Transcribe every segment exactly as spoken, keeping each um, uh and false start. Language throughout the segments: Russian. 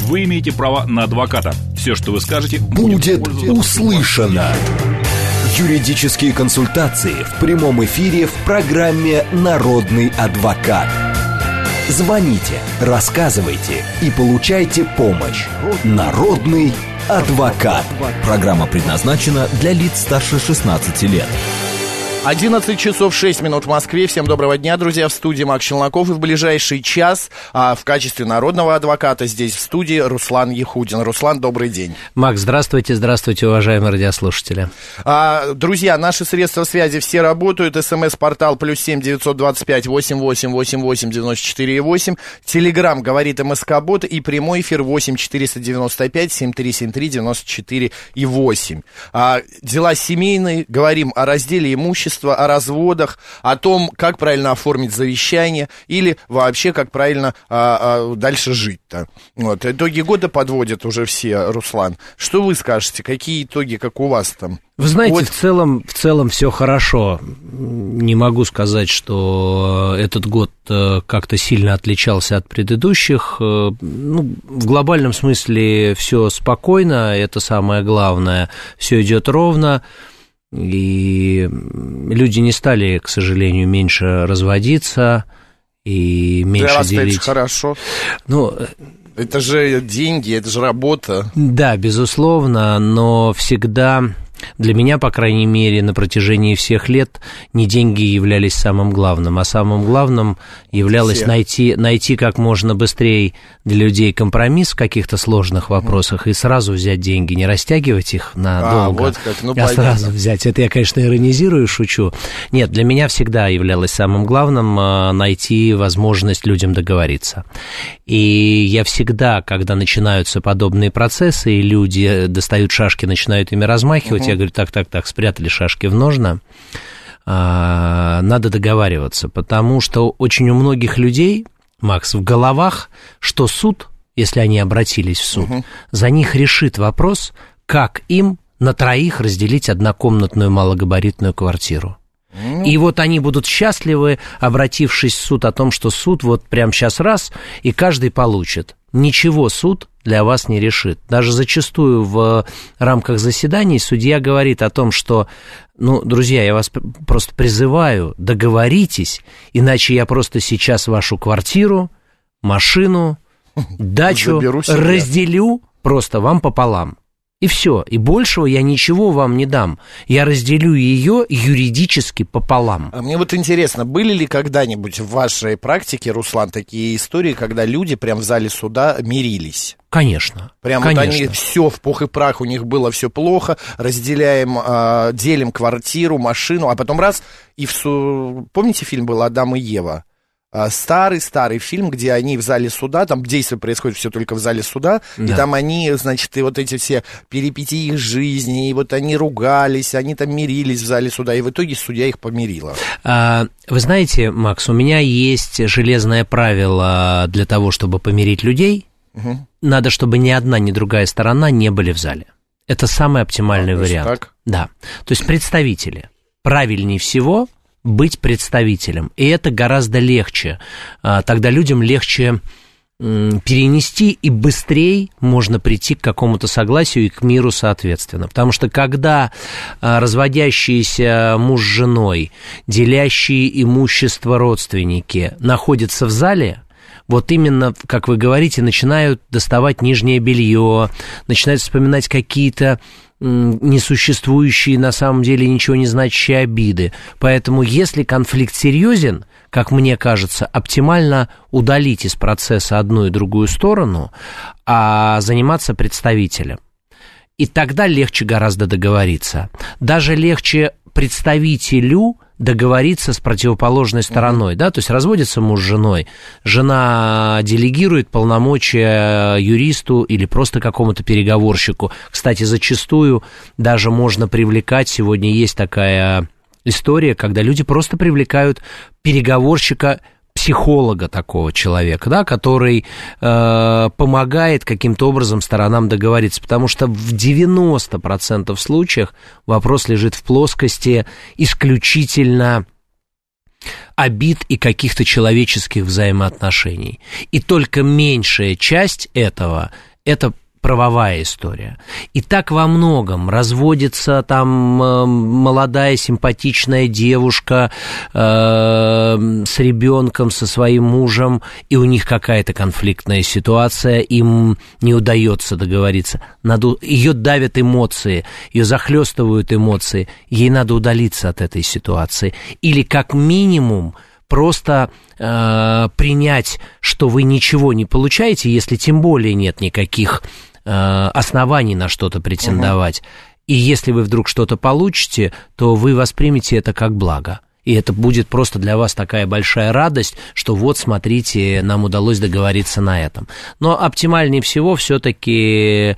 Вы имеете право на адвоката. Все, что вы скажете, будет услышано. Юридические консультации в прямом эфире в программе «Народный адвокат». Звоните, рассказывайте и получайте помощь. Народный адвокат. Программа предназначена для лиц старше шестнадцати лет. одиннадцать часов шесть минут в Москве. Всем доброго дня, друзья. В студии Макс Челноков. И в ближайший час а, в качестве народного адвоката здесь в студии Руслан Яхудин. Руслан, добрый день. Макс, здравствуйте, здравствуйте, уважаемые радиослушатели. А, друзья, наши средства связи все работают. СМС-портал плюс семь девятьсот двадцать пять восемь восемь восемь восемь девяносто четыре восемь. Телеграм говорит МСК-бот и прямой эфир восемь четыреста девяносто пять семь три семь три девяносто четыре восемь. А, дела семейные. Говорим о разделе имущества, о разводах, о том, как правильно оформить завещание или вообще, как правильно а, а, дальше жить-то. Вот. Итоги года подводят уже все, Руслан. Что вы скажете? Какие итоги, как у вас там? Вы знаете, вот. в целом, в целом все хорошо. Не могу сказать, что этот год как-то сильно отличался от предыдущих. Ну, в глобальном смысле все спокойно, это самое главное. Все идет ровно. И люди не стали, к сожалению, меньше разводиться и меньше Для вас делить. Это хорошо. Ну, это же деньги, это же работа. Да, безусловно, но всегда... Для меня, по крайней мере, на протяжении всех лет не деньги являлись самым главным, а самым главным являлось найти, найти как можно быстрее для людей компромисс в каких-то сложных вопросах и сразу взять деньги, не растягивать их надолго, а, вот как, ну, а сразу взять. Это я, конечно, иронизирую, шучу. Нет, для меня всегда являлось самым главным найти возможность людям договориться. И я всегда, когда начинаются подобные процессы, и люди достают шашки, начинают ими размахивать, я говорю, так, так, так, спрятали шашки в ножны, а, надо договариваться, потому что очень у многих людей, Макс, в головах, что суд, если они обратились в суд, угу. за них решит вопрос, как им на троих разделить однокомнатную малогабаритную квартиру. И вот они будут счастливы, обратившись в суд о том, что суд вот прямо сейчас раз, и каждый получит. Ничего суд для вас не решит. Даже зачастую в рамках заседаний судья говорит о том, что, ну, друзья, я вас просто призываю, договоритесь, иначе я просто сейчас вашу квартиру, машину, дачу разделю просто вам пополам. И все, и большего я ничего вам не дам. Я разделю ее юридически пополам. А мне вот интересно, были ли когда-нибудь в вашей практике, Руслан, такие истории, когда люди прям в зале суда мирились? Конечно. Прям конечно. Вот они все в пух и прах, у них было все плохо, разделяем, э, делим квартиру, машину, а потом раз, и в су... Помните, фильм был «Адам и Ева»? Старый-старый фильм, где они в зале суда, там действие происходит все только в зале суда, да. И там они, значит, и вот эти все перипетии их жизни, и вот они ругались, они там мирились в зале суда, и в итоге судья их помирила. А, вы знаете, Макс, у меня есть железное правило для того, чтобы помирить людей, угу. Надо, чтобы ни одна, ни другая сторона не были в зале. Это самый оптимальный а, вариант. Так? Да, то есть представители. Правильнее всего быть представителем, и это гораздо легче. Тогда людям легче перенести, и быстрее можно прийти к какому-то согласию и к миру соответственно. Потому что когда разводящиеся муж с женой, делящие имущество родственники находятся в зале, вот именно, как вы говорите, начинают доставать нижнее белье, начинают вспоминать какие-то несуществующие, на самом деле ничего не значащие обиды. Поэтому, если конфликт серьезен, как мне кажется, оптимально удалить из процесса одну и другую сторону, а заниматься представителем. И тогда легче гораздо договориться. Даже легче представителю договориться с противоположной стороной, mm-hmm. да, то есть разводится муж с женой, жена делегирует полномочия юристу или просто какому-то переговорщику. Кстати, зачастую даже можно привлекать, сегодня есть такая история, когда люди просто привлекают переговорщика, психолога такого человека, да, который э, помогает каким-то образом сторонам договориться, потому что в девяноста процентах случаев вопрос лежит в плоскости исключительно обид и каких-то человеческих взаимоотношений. И только меньшая часть этого это правовая история. И так во многом. Разводится там э, молодая симпатичная девушка э, с ребенком, со своим мужем, и у них какая-то конфликтная ситуация, им не удается договориться. Надо, ее давят эмоции, ее захлестывают эмоции. Ей надо удалиться от этой ситуации. Или как минимум просто э, принять, что вы ничего не получаете, если тем более нет никаких оснований на что-то претендовать. Угу. И если вы вдруг что-то получите, то вы воспримете это как благо. И это будет просто для вас такая большая радость, что вот, смотрите, нам удалось договориться на этом. Но оптимальнее всего все-таки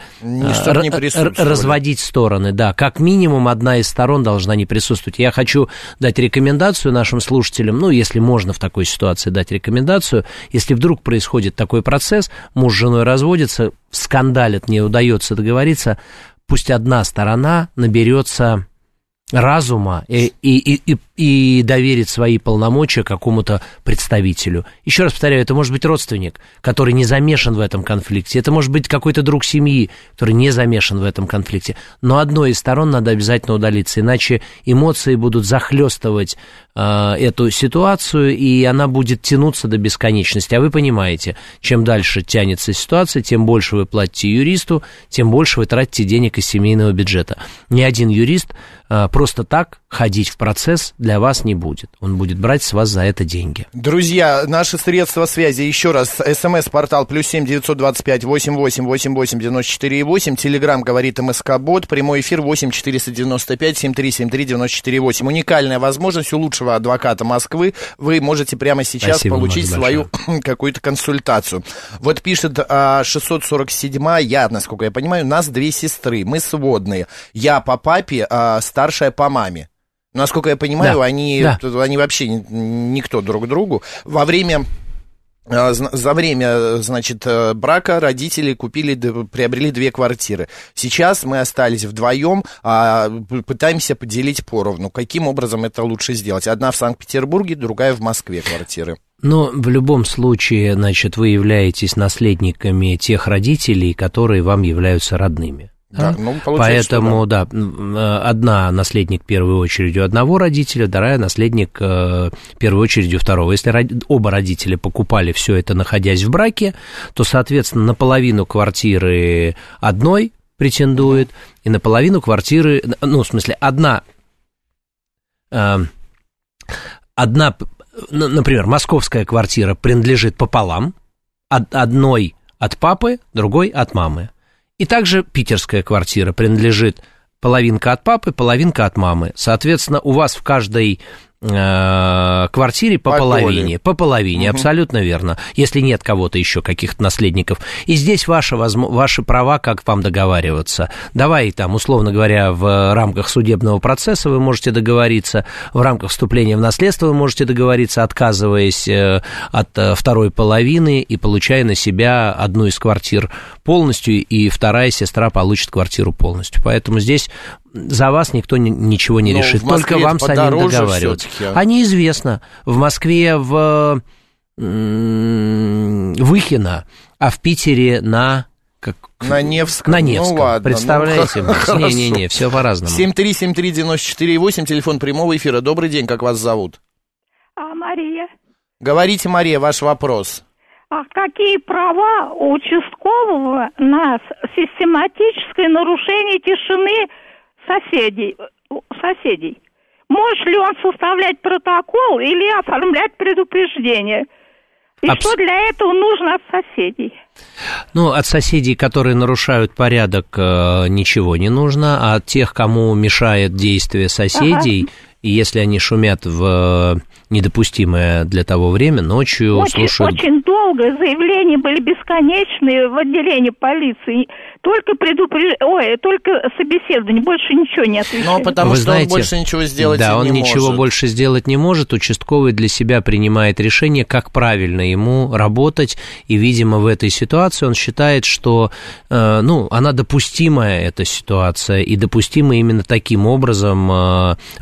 р- разводить стороны. Да, как минимум одна из сторон должна не присутствовать. Я хочу дать рекомендацию нашим слушателям, ну, если можно в такой ситуации дать рекомендацию, если вдруг происходит такой процесс, муж с женой разводится, скандалит, не удается договориться, пусть одна сторона наберется разума и, и, и, и доверит свои полномочия какому-то представителю. Еще раз повторяю, это может быть родственник, который не замешан в этом конфликте, это может быть какой-то друг семьи, который не замешан в этом конфликте, но одной из сторон надо обязательно удалиться, иначе эмоции будут захлестывать э, эту ситуацию, и она будет тянуться до бесконечности. А вы понимаете, чем дальше тянется ситуация, тем больше вы платите юристу, тем больше вы тратите денег из семейного бюджета. Ни один юрист э, просто так ходить в процесс для вас не будет. Он будет брать с вас за это деньги. Друзья, наши средства связи, еще раз, смс-портал плюс семь девятьсот двадцать пять восемь восемь восемь восемь девяносто четыре восемь, телеграмм говорит МСК-бот, прямой эфир восемь четыреста девяносто пять семь три семь три девяносто четыре восемь. Уникальная возможность у лучшего адвоката Москвы. Вы можете прямо сейчас Спасибо, получить свою какую-то консультацию. Вот пишет а, шестьсот сорок семь, я, насколько я понимаю, у нас две сестры, мы сводные. Я по папе, а старшая по маме. Насколько я понимаю, да, они, да. они вообще никто друг другу. Во время, за время, значит, брака родители купили, приобрели две квартиры. Сейчас мы остались вдвоем, а пытаемся поделить поровну. Каким образом это лучше сделать? Одна в Санкт-Петербурге, другая в Москве квартиры. Но в любом случае, значит, вы являетесь наследниками тех родителей, которые вам являются родными. Да, ну, поэтому, да. да, одна наследник в первую очередь у одного родителя, вторая наследник в первую очередь у второго. Если оба родителя покупали все это, находясь в браке, то, соответственно, на половину квартиры одной претендует, mm-hmm. и на половину квартиры, ну, в смысле, одна, одна, например, московская квартира принадлежит пополам, одной от папы, другой от мамы. И также питерская квартира принадлежит половинка от папы, половинка от мамы. Соответственно, у вас в каждой э, квартире по, по половине. По половине, угу. Абсолютно верно. Если нет кого-то еще, каких-то наследников. И здесь ваши, ваши права, как вам договариваться. Давай там, условно говоря, в рамках судебного процесса вы можете договориться, в рамках вступления в наследство вы можете договориться, отказываясь от второй половины и получая на себя одну из квартир полностью, и вторая сестра получит квартиру полностью. Поэтому здесь за вас никто ничего не Но решит, только вам самим договариваться. А неизвестно. В Москве в Выхино, а в Питере на... Как... На Невском. На Невском. Ну, ладно, представляете? Ну, Не-не-не, все по-разному. семь три семь три девяносто четыре восемь, телефон прямого эфира. Добрый день, как вас зовут? А, Мария. Говорите, Мария, ваш вопрос. А какие права у участкового на систематическое нарушение тишины соседей? соседей? Может ли он составлять протокол или оформлять предупреждение? И Абс... что для этого нужно от соседей? Ну, от соседей, которые нарушают порядок, ничего не нужно, а от тех, кому мешает действие соседей, ага. И если они шумят в недопустимое для того время, ночью очень, слушают... Очень долго заявления были бесконечные в отделении полиции. Только предупреж... Ой, только собеседование, больше ничего не отвечает. Ну, потому Вы что знаете, он больше ничего сделать да, не может. Да, он ничего может. больше сделать не может. Участковый для себя принимает решение, как правильно ему работать. И, видимо, в этой ситуации он считает, что, э, ну, она допустимая, эта ситуация, и допустима именно таким образом э, воспитывать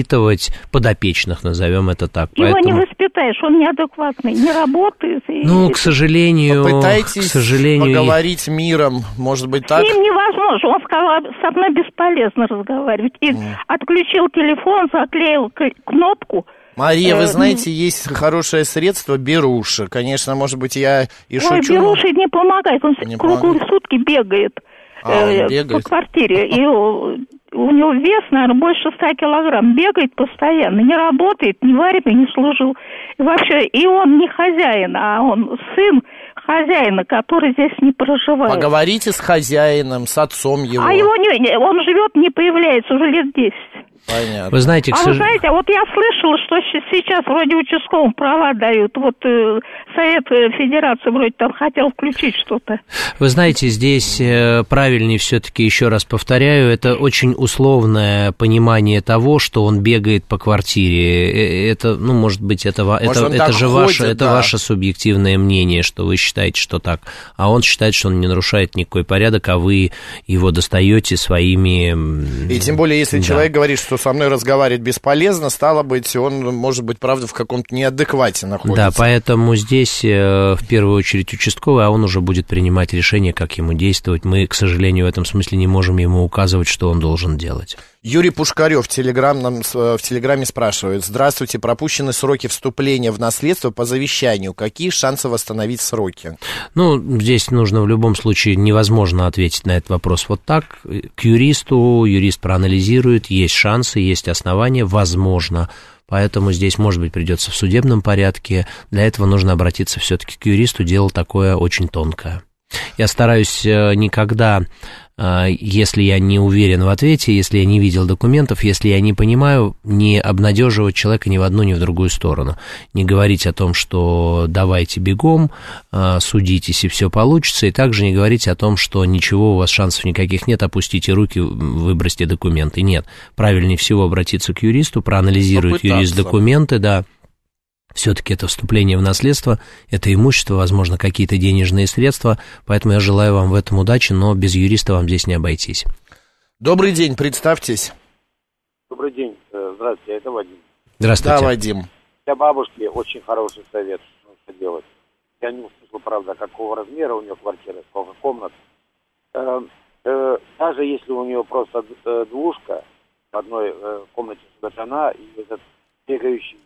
воспитывать подопечных, назовем это так. Его Поэтому... не воспитаешь, он неадекватный, не работает. И... Ну, к сожалению... Попытайтесь к сожалению... поговорить миром, может быть, так? С ним невозможно, он сказал, со мной бесполезно разговаривать. И mm. отключил телефон, заклеил кнопку. Мария, вы знаете, есть хорошее средство беруши. Конечно, может быть, я и шучу. Ой, беруши не помогает, он не круглые помогает. сутки бегает, а, э, бегает по квартире. И у него вес, наверное, больше ста килограмм. Бегает постоянно, не работает, не варит и не служил. И вообще, и он не хозяин, а он сын хозяина, который здесь не проживает. Поговорите с хозяином, с отцом его. А его не, он живет, не появляется уже лет десять. Понятно. Вы знаете, а к вы сож... знаете, вот я слышала, что сейчас вроде участковым права дают. Вот э, Совет Федерации вроде там хотел включить что-то. Вы знаете, здесь э, правильнее все-таки, еще раз повторяю, это очень условное понимание того, что он бегает по квартире. Это, ну, может быть, это, может, это, это же ходит, ваше, да. это ваше субъективное мнение, что вы считаете, что так. А он считает, что он не нарушает никакой порядок, а вы его достаете своими... И тем более, если да. человек говорит, что со мной разговаривать бесполезно, стало быть, он, может быть, правда, в каком-то неадеквате находится. Да, поэтому здесь, в первую очередь, участковый, а он уже будет принимать решение, как ему действовать. Мы, к сожалению, в этом смысле не можем ему указывать, что он должен делать. Юрий Пушкарев в, телеграм, нам, в Телеграме спрашивает. Здравствуйте, пропущены сроки вступления в наследство по завещанию. Какие шансы восстановить сроки? Ну, здесь нужно в любом случае, невозможно ответить на этот вопрос вот так. К юристу, юрист проанализирует, есть шансы, есть основания, возможно. Поэтому здесь, может быть, придется в судебном порядке. Для этого нужно обратиться все-таки к юристу. Дело такое очень тонкое. Я стараюсь никогда, если я не уверен в ответе, если я не видел документов, если я не понимаю, не обнадеживать человека ни в одну, ни в другую сторону. Не говорить о том, что давайте бегом, судитесь и все получится, и также не говорить о том, что ничего, у вас шансов никаких нет, опустите руки, выбросьте документы. Нет, правильнее всего обратиться к юристу, проанализирует Попытаться. юрист документы, да. Все-таки это вступление в наследство, это имущество, возможно, какие-то денежные средства, поэтому я желаю вам в этом удачи, но без юриста вам здесь не обойтись. Добрый день, представьтесь. Добрый день, здравствуйте, это Вадим. Здравствуйте. Да, Вадим. Для бабушки очень хороший совет, что делать. Я не услышал, правда, какого размера у нее квартира, сколько комнат. Даже если у нее просто двушка, в одной комнате живет она и этот бегающий...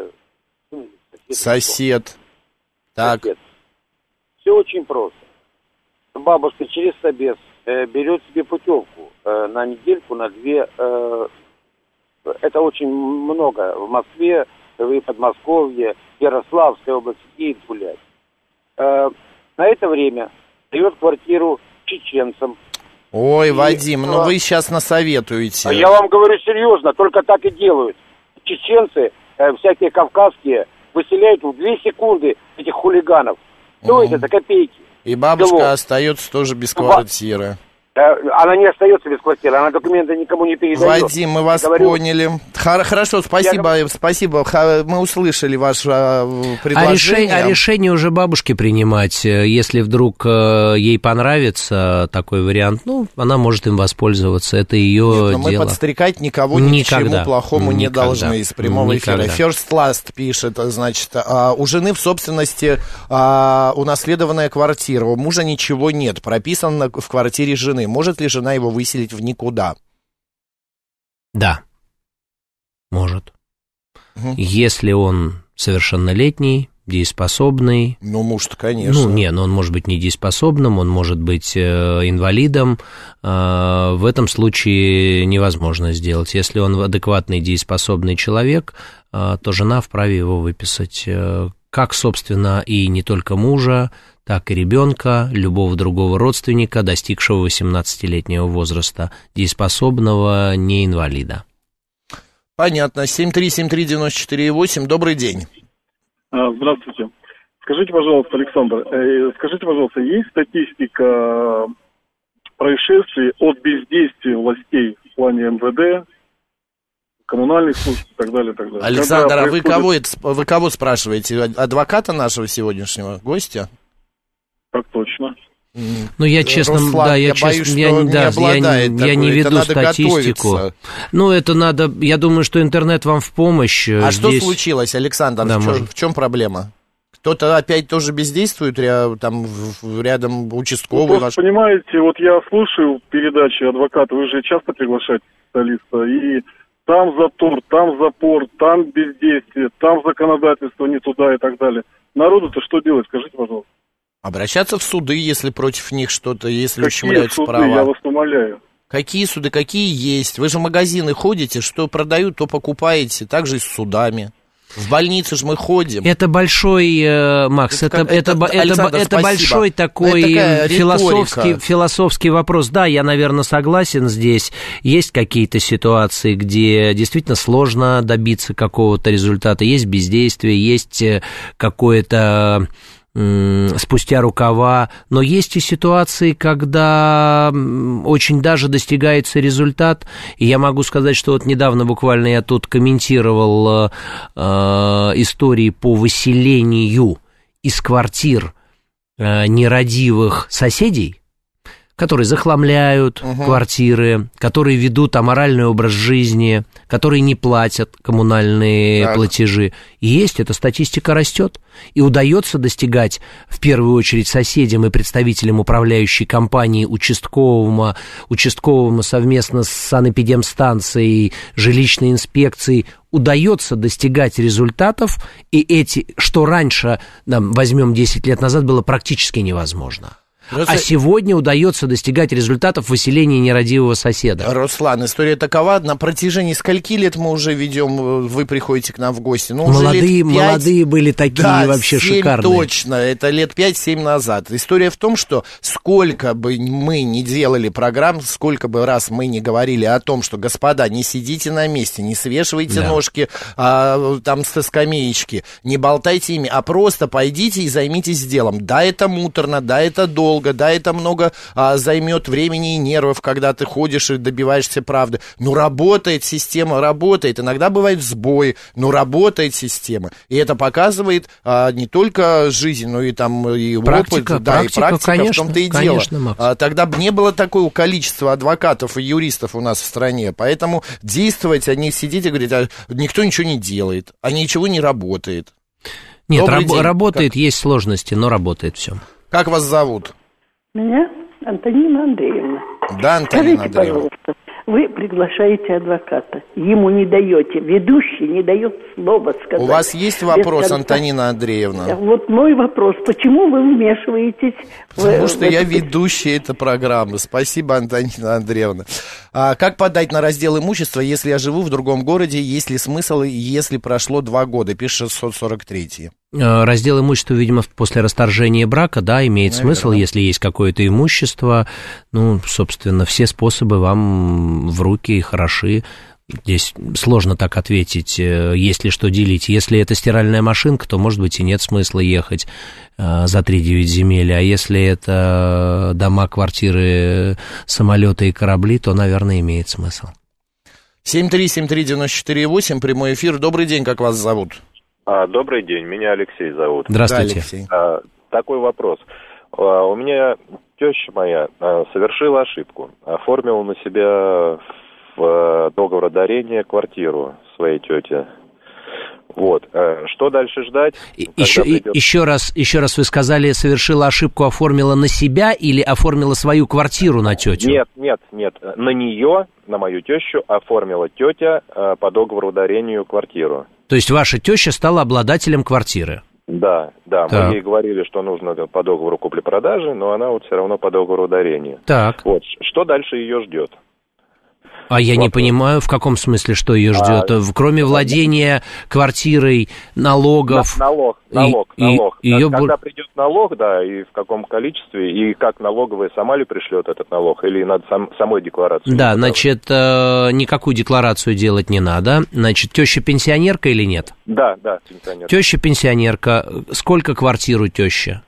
Сосед. Сосед. Так. Сосед. Все очень просто. Бабушка через собес э, берет себе путевку э, на недельку, на две. Э, это очень много. В Москве, в Подмосковье, Ярославской области едет гулять. Э, на это время дает квартиру чеченцам. Ой, и, Вадим, э, ну вы сейчас насоветуете. Я вам говорю серьезно, только так и делают. Чеченцы, э, всякие кавказские, выселяют в две секунды этих хулиганов. Стоит mm. это копейки. И бабушка Кило. Остается тоже без квартиры. Она не остается без квартиры, она документы никому не передает. Вадим, мы вас говорю, поняли. Хорошо, спасибо, я... спасибо. Мы услышали ваше предложение. А решение, а решение уже бабушке принимать. Если вдруг ей понравится такой вариант, ну, она может им воспользоваться. Это ее Нет, но дело. Мы подстрекать никого ни к чему плохому Никогда. не должны из прямого Никогда. эфира. First Last пишет, значит, у жены в собственности унаследованная квартира, у мужа ничего нет, прописано в квартире жены. Может ли жена его выселить в никуда? Да, может. Угу. Если он совершеннолетний, дееспособный. Ну, муж-то, конечно. Ну, не, но он может быть недееспособным, он может быть э, инвалидом. Э, в этом случае невозможно сделать. Если он адекватный, дееспособный человек, э, то жена вправе его выписать. Э, как, собственно, и не только мужа, так и ребенка, любого другого родственника, достигшего восемнадцатилетнего возраста, дееспособного, не инвалида. Понятно. семь три семь три девяносто четыре восемь. Добрый день. Здравствуйте. Скажите, пожалуйста, Александр, скажите, пожалуйста, есть статистика происшествий от бездействия властей в плане эм вэ дэ, коммунальных служб и так далее, и так далее? Александр, Когда а вы, происходит... кого, вы кого спрашиваете? Адвоката нашего сегодняшнего гостя? Так точно. Ну, я честно, Руслан, да, я, я честно, боюсь, я, что да, не обладает я, такой. я не веду Это надо статистику. готовиться. Ну, это надо, я думаю, что интернет вам в помощь. А Здесь... что случилось, Александр? Да, в, чем, может. в чем проблема? Кто-то опять тоже бездействует, ря- там в- рядом участковый Ну, ваш? просто, понимаете, вот я слушаю передачи адвоката, вы же часто приглашаете специалиста, и там затор, там запор, там бездействие, там законодательство не туда и так далее. Народу-то что делать, скажите, пожалуйста? Обращаться в суды, если против них что-то, если Какие ущемляются суды, права. я вас умоляю. Какие суды, какие есть? Вы же в магазины ходите, что продают, то покупаете, так же и с судами. В больнице же мы ходим. Это большой, э, Макс, это, Это- это, это- это, Александр, это большой спасибо. такой Это такая философский, риторика. философский вопрос. Да, я, наверное, согласен здесь. Есть какие-то ситуации, где действительно сложно добиться какого-то результата. Есть бездействие, есть э, какое-то... спустя рукава, но есть и ситуации, когда очень даже достигается результат, и я могу сказать, что вот недавно буквально я тут комментировал э, истории по выселению из квартир э, нерадивых соседей, которые захламляют угу. квартиры, которые ведут аморальный образ жизни, которые не платят коммунальные так. платежи. И есть, эта статистика растет. И удается достигать, в первую очередь, соседям и представителям управляющей компании, участковому, участковому совместно с санэпидемстанцией, жилищной инспекцией, удается достигать результатов, и эти, что раньше, да, возьмем десять лет назад, было практически невозможно. Просто... А сегодня удается достигать результатов выселения нерадивого соседа. Руслан, история такова. На протяжении скольки лет мы уже ведем, вы приходите к нам в гости? Ну, уже молодые, лет пять... молодые были такие, да, вообще семь шикарные. Точно, это лет пять-семь назад. История в том, что сколько бы мы ни делали программ, сколько бы раз мы ни говорили о том, что, господа, не сидите на месте, не свешивайте да. ножки а, там со скамеечки, не болтайте ими, а просто пойдите и займитесь делом. Да, это муторно, да, это долго. Да, это много а, займет времени и нервов, когда ты ходишь и добиваешься правды. Но работает система, работает. Иногда бывают сбои, но работает система. И это показывает а, не только жизнь, но и там и практика, опыт. Да, практика, и практика, конечно, в том-то и конечно, дело. А, тогда бы не было такого количества адвокатов и юристов у нас в стране. Поэтому действовать, а не сидеть и говорить, а никто ничего не делает, а ничего не работает. Нет, раб- работает, как... есть сложности, но работает все. Как вас зовут? Меня Антонина Андреевна. Да, Антонина Скажите, Андреевна. пожалуйста, вы приглашаете адвоката, ему не даете, ведущий не дает слова сказать. У вас есть вопрос, Антонина Андреевна? Вот мой вопрос, почему вы вмешиваетесь? Потому в, что в я эту... ведущий этой программы. Спасибо, Антонина Андреевна. А как подать на раздел имущества, если я живу в другом городе? Есть ли смысл, если прошло два года? Пишет шестьсот сорок три. Раздел имущества, видимо, после расторжения брака, да, имеет Наверное. смысл, если есть какое-то имущество. Ну, собственно, все способы вам в руки хороши. Здесь сложно так ответить, есть ли что делить. Если это стиральная машинка, то, может быть, и нет смысла ехать за три-девять земель. А если это дома, квартиры, самолеты и корабли, то, наверное, имеет смысл. семь три семь три девять четыре восемь, прямой эфир. Добрый день, как вас зовут? А, добрый день, меня Алексей зовут. Здравствуйте. Да, Алексей. А, такой вопрос. А, у меня теща моя а, совершила ошибку. Оформила на себя в договор дарения квартиру своей тете. Вот. А, что дальше ждать? Еще, придет... еще, раз, еще раз вы сказали, совершила ошибку, оформила на себя или оформила свою квартиру на тетю? Нет, нет, нет. На нее, на мою тещу, оформила тетя а, по договору дарению квартиру. То есть ваша теща стала обладателем квартиры? Да, да. Так. Мы ей говорили, что нужно по договору купли-продажи, но она вот все равно по договору дарения. Так. Вот. Что дальше ее ждет? А я вот. не понимаю, в каком смысле, что ее ждет. А, Кроме владения квартирой, налогов. На, налог, налог, и, налог. И, ее... Когда придет налог, да, и в каком количестве, и как налоговая сама ли пришлет этот налог, или надо сам, самой декларацию? Да, значит, э, никакую декларацию делать не надо. Значит, теща пенсионерка или нет? Да, да, пенсионерка. Теща пенсионерка. Сколько квартир у тещи?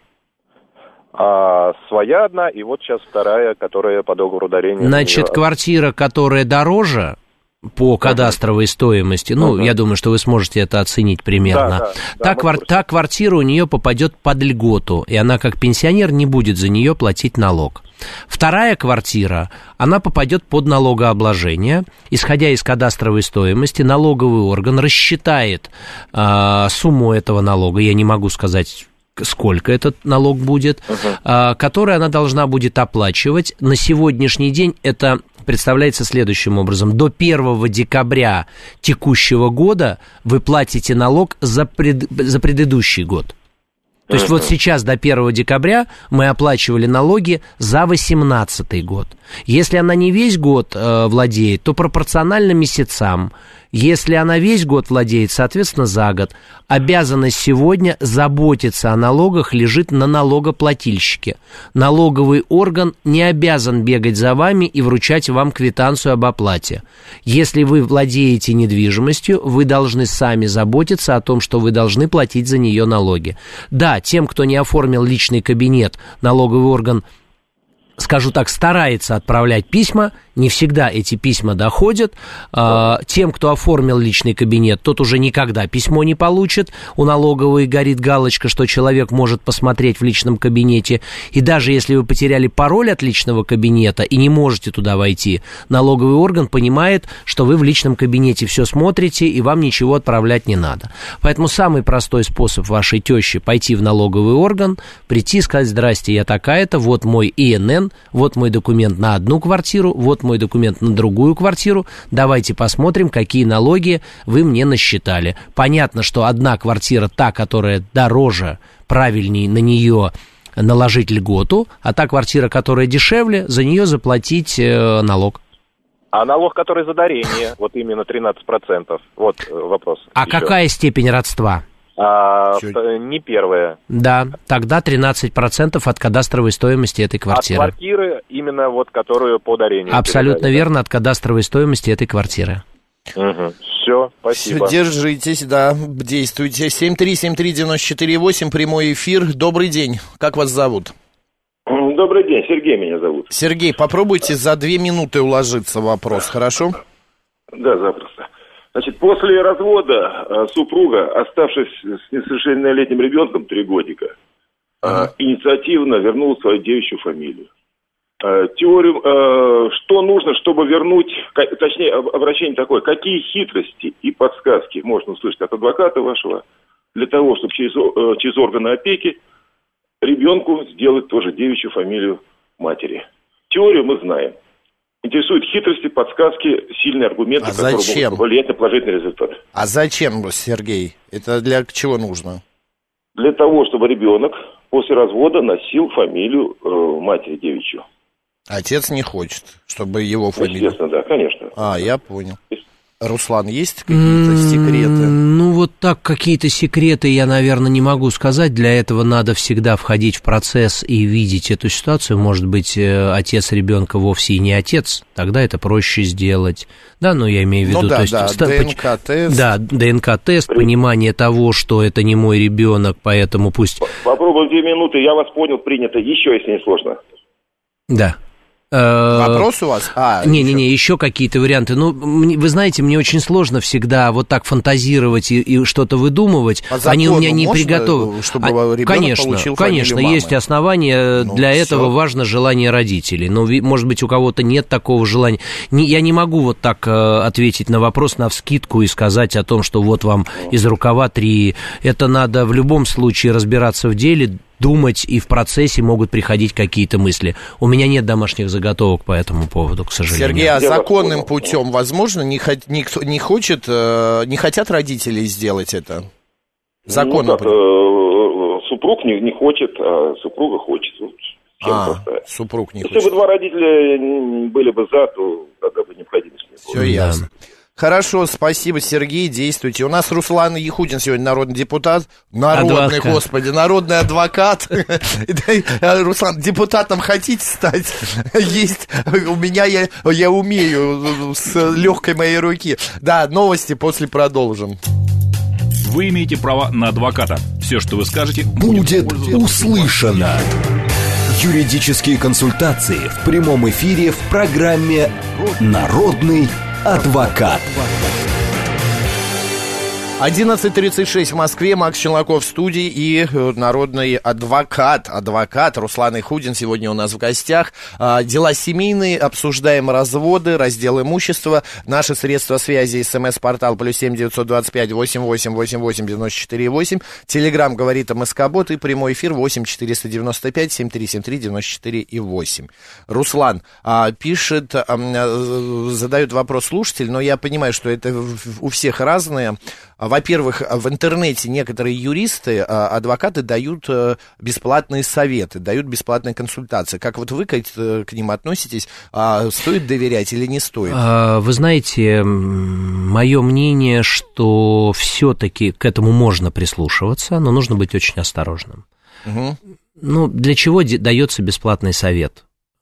А, своя одна, и вот сейчас вторая, которая по договору дарения. Значит, квартира, которая дороже, по кадастровой uh-huh. стоимости. Ну, uh-huh. я думаю, что вы сможете это оценить примерно. Да, да, та, да, квар- та квартира у нее попадет под льготу, и она как пенсионер не будет за нее платить налог. Вторая квартира, она попадет под налогообложение. Исходя из кадастровой стоимости, налоговый орган рассчитает э, сумму этого налога. Я не могу сказать, сколько этот налог будет, uh-huh. э, который она должна будет оплачивать. На сегодняшний день это представляется следующим образом. До первого декабря текущего года вы платите налог за, пред, за предыдущий год. То есть вот сейчас до первого декабря мы оплачивали налоги за восемнадцатый год. Если она не весь год э, владеет, то пропорционально месяцам. Если она весь год владеет, соответственно, за год. Обязанность сегодня заботиться о налогах лежит на налогоплательщике. Налоговый орган не обязан бегать за вами и вручать вам квитанцию об оплате. Если вы владеете недвижимостью, вы должны сами заботиться о том, что вы должны платить за нее налоги. Да, тем, кто не оформил личный кабинет, налоговый орган, скажу так, старается отправлять письма, не всегда эти письма доходят. Тем, кто оформил личный кабинет, тот уже никогда письмо не получит. У налоговой горит галочка, что человек может посмотреть в личном кабинете. И даже если вы потеряли пароль от личного кабинета и не можете туда войти, налоговый орган понимает, что вы в личном кабинете все смотрите и вам ничего отправлять не надо. Поэтому самый простой способ вашей тещи пойти в налоговый орган, прийти и сказать: здрасте, я такая-то, вот мой И Н Н, вот мой документ на одну квартиру, вот мой документ на другую квартиру, давайте посмотрим, какие налоги вы мне насчитали. Понятно, что одна квартира, та, которая дороже, правильнее на нее наложить льготу, а та квартира, которая дешевле, за нее заплатить э, налог. А налог, который за дарение, вот именно тринадцать процентов, вот вопрос. А еще. Какая степень родства? А, не первая. Да, тогда тринадцать процентов от кадастровой стоимости этой квартиры. От квартиры, именно вот, которую по дарению. Абсолютно передали, верно, да? От кадастровой стоимости этой квартиры. Угу. Все, спасибо. Все, держитесь, да, действуйте. семь три семь три девять четыре восемь, прямой эфир. Добрый день, как вас зовут? Добрый день, Сергей меня зовут. Сергей, попробуйте за две минуты уложиться в вопрос, хорошо? Да, запросто. Значит, после развода супруга, оставшись с несовершеннолетним ребенком три годика, uh-huh. инициативно вернула свою девичью фамилию. Теорию, что нужно, чтобы вернуть, точнее, обращение такое, какие хитрости и подсказки можно услышать от адвоката вашего для того, чтобы через, через органы опеки ребенку сделать тоже девичью фамилию матери. Теорию мы знаем. Интересуют хитрости, подсказки, сильные аргументы, а которые зачем? могут повлиять на положительный результат. А зачем, Сергей? Это для чего нужно? Для того, чтобы ребенок после развода носил фамилию э, матери девичью. Отец не хочет, чтобы его фамилию... Естественно, да, конечно. А, я понял. Руслан, есть какие-то секреты? Ну, вот так какие-то секреты я, наверное, не могу сказать. Для этого надо всегда входить в процесс и видеть эту ситуацию. Может быть, отец ребенка вовсе и не отец, тогда это проще сделать. Да, ну, я имею в виду... Ну, да, то есть, да, ста- ДНК-тест. Да, ДНК-тест, понимание того, что это не мой ребенок, поэтому пусть... Попробуем две минуты, я вас понял, принято. Еще, если не сложно. Да. Вопрос у вас? А, Не-не-не, еще. еще какие-то варианты. Ну, вы знаете, мне очень сложно всегда вот так фантазировать и, и что-то выдумывать. По закону Они у меня не можно, приготовлены. Чтобы а, ребенок конечно, получил конечно, фамилию есть мамы. основания. Ну, для все. Этого важно желание родителей. Но, может быть, у кого-то нет такого желания. Не, я не могу вот так э, ответить на вопрос навскидку и сказать о том, что вот вам из рукава три. Это надо в любом случае разбираться в деле, думать, и в процессе могут приходить какие-то мысли. У меня нет домашних заготовок по этому поводу, к сожалению. Сергей, а законным путем возможно? Не, никто не хочет, не хотят родители сделать это? Законным ну, путем? Супруг не, не хочет, а супруга хочет. А, супруг не Если хочет. Если бы два родителя были бы за, то тогда бы необходимость не было. Все ясно. Хорошо, спасибо, Сергей, действуйте. У нас Руслан Яхудин сегодня народный депутат. Народный, адвокат. Господи, народный адвокат. Руслан, депутатом хотите стать? Есть, у меня, я, я умею с легкой моей руки. Да, новости после продолжим. Вы имеете право на адвоката. Все, что вы скажете, будет услышано. Юридические консультации в прямом эфире в программе «Народный адвокат. одиннадцать тридцать шесть в Москве, Макс Челноков в студии и народный адвокат, адвокат Руслан Ихудин сегодня у нас в гостях. А, дела семейные, обсуждаем разводы, раздел имущества, наши средства связи, смс-портал плюс семь девятьсот двадцать пять восемь восемь восемь восемь девяносто четыре восемь, телеграмм говорит МСК-бот и прямой эфир восемь четыреста девяносто пять семь три семь три девяносто четыре восемь. Руслан а, пишет, а, задает вопрос слушатель, но я понимаю, что это у всех разные. Во-первых, в интернете некоторые юристы, адвокаты дают бесплатные советы, дают бесплатные консультации. Как вот вы к, к ним относитесь? Стоит доверять или не стоит? Вы знаете, мое мнение, что все-таки к этому можно прислушиваться, но нужно быть очень осторожным. Угу. Ну, для чего дается бесплатный совет?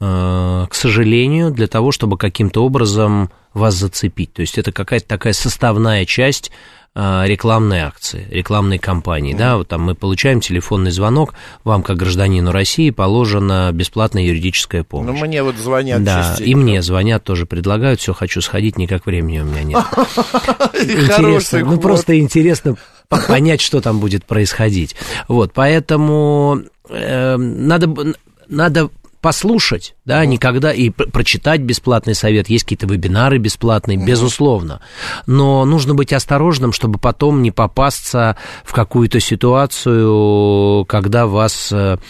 К сожалению, для того, чтобы каким-то образом вас зацепить. То есть это какая-то такая составная часть рекламной акции, рекламной кампании, mm-hmm. да, вот там мы получаем телефонный звонок, вам, как гражданину России, положена бесплатная юридическая помощь. Ну, мне вот звонят да, частенько. И мне звонят, тоже предлагают, все, хочу сходить, никак времени у меня нет. Интересно, ну, просто интересно понять, что там будет происходить. Вот, поэтому надо... надо послушать, да, mm-hmm. никогда, и пр- прочитать бесплатный совет, есть какие-то вебинары бесплатные, mm-hmm. безусловно, но нужно быть осторожным, чтобы потом не попасться в какую-то ситуацию, когда вас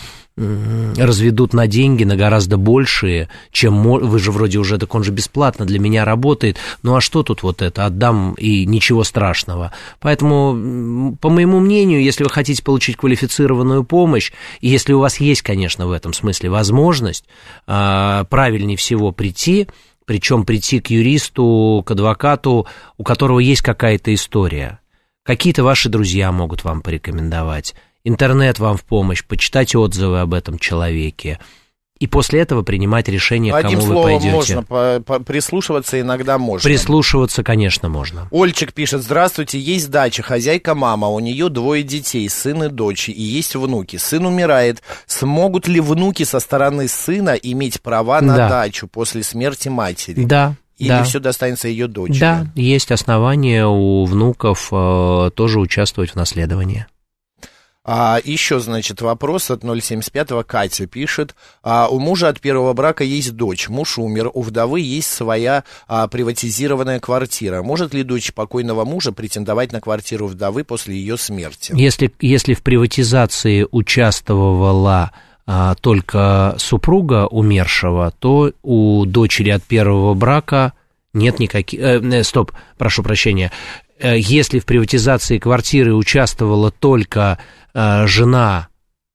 разведут на деньги, на гораздо большие, чем вы же вроде уже, так он же бесплатно для меня работает, ну а что тут вот это, отдам и ничего страшного. Поэтому, по моему мнению, если вы хотите получить квалифицированную помощь, и если у вас есть, конечно, в этом смысле возможность, правильнее всего прийти, причем прийти к юристу, к адвокату, у которого есть какая-то история. Какие-то ваши друзья могут вам порекомендовать, интернет вам в помощь, почитать отзывы об этом человеке, и после этого принимать решение, к кому вы пойдете. Одним словом, можно по- по- прислушиваться иногда можно. Прислушиваться, конечно, можно. Ольчик пишет: здравствуйте, есть дача, хозяйка мама, у нее двое детей, сын и дочь, и есть внуки. Сын умирает. Смогут ли внуки со стороны сына иметь права на да. дачу после смерти матери? Да. Или да. все достанется ее дочери? Да, есть основания у внуков э, тоже участвовать в наследовании. А, еще, значит, вопрос от ноль семьдесят пятого. Катя пишет: а, у мужа от первого брака есть дочь, муж умер, у вдовы есть своя а, приватизированная квартира. Может ли дочь покойного мужа претендовать на квартиру вдовы после ее смерти? Если, если в приватизации участвовала а, только супруга умершего, то у дочери от первого брака нет никаких... Э, стоп, прошу прощения. Если в приватизации квартиры участвовала только э, жена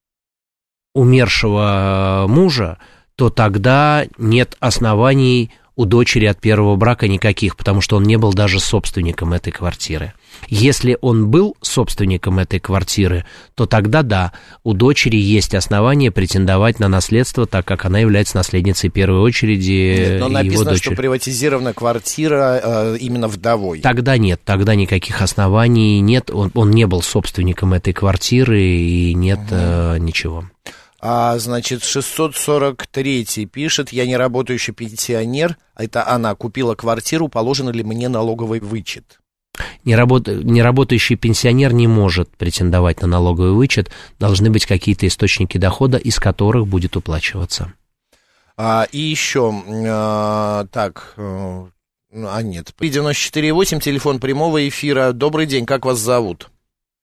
умершего мужа, то тогда нет оснований у дочери от первого брака никаких, потому что он не был даже собственником этой квартиры. Если он был собственником этой квартиры, то тогда да, у дочери есть основания претендовать на наследство, так как она является наследницей первой очереди. Нет, но его написано, дочери. что приватизирована квартира э, именно вдовой. Тогда нет, тогда никаких оснований нет, он, он не был собственником этой квартиры и нет угу. э, ничего. А, значит, шестьсот сорок третий пишет: я не работающий пенсионер, это она, купила квартиру, положен ли мне налоговый вычет? Неработающий пенсионер не может претендовать на налоговый вычет, должны быть какие-то источники дохода, из которых будет уплачиваться. А, и еще, а, так, а нет, девяносто четыре восемь, телефон прямого эфира. Добрый день, как вас зовут?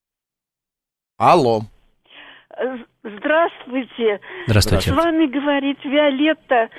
Алло. Здравствуйте. Здравствуйте. С вами говорит Виолетта.